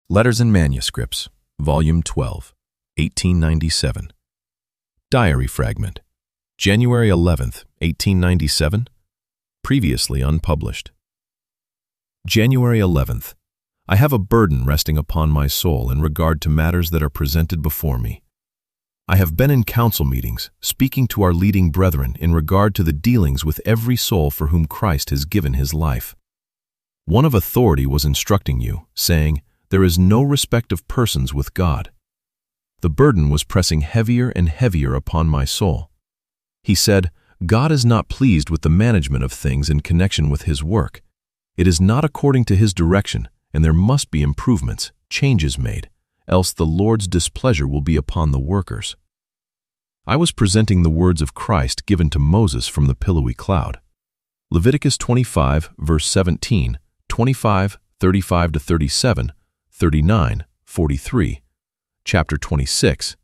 Letters and Manuscripts, Volume 12, 1897. Diary Fragment, January 11th, 1897. Previously unpublished. January 11th. I have a burden resting upon my soul in regard to matters that are presented before me. I have been in council meetings, speaking to our leading brethren in regard to the dealings with every soul for whom Christ has given his life. One of authority was instructing you, saying, "There is no respect of persons with God." The burden was pressing heavier and heavier upon my soul. He said, "God is not pleased with the management of things in connection with his work. It is not according to his direction, and there must be improvements, changes made, else the Lord's displeasure will be upon the workers." I was presenting the words of Christ given to Moses from the pillowy cloud. Leviticus 25, verse 17, 25, 35-37, 39, 43, chapter 26,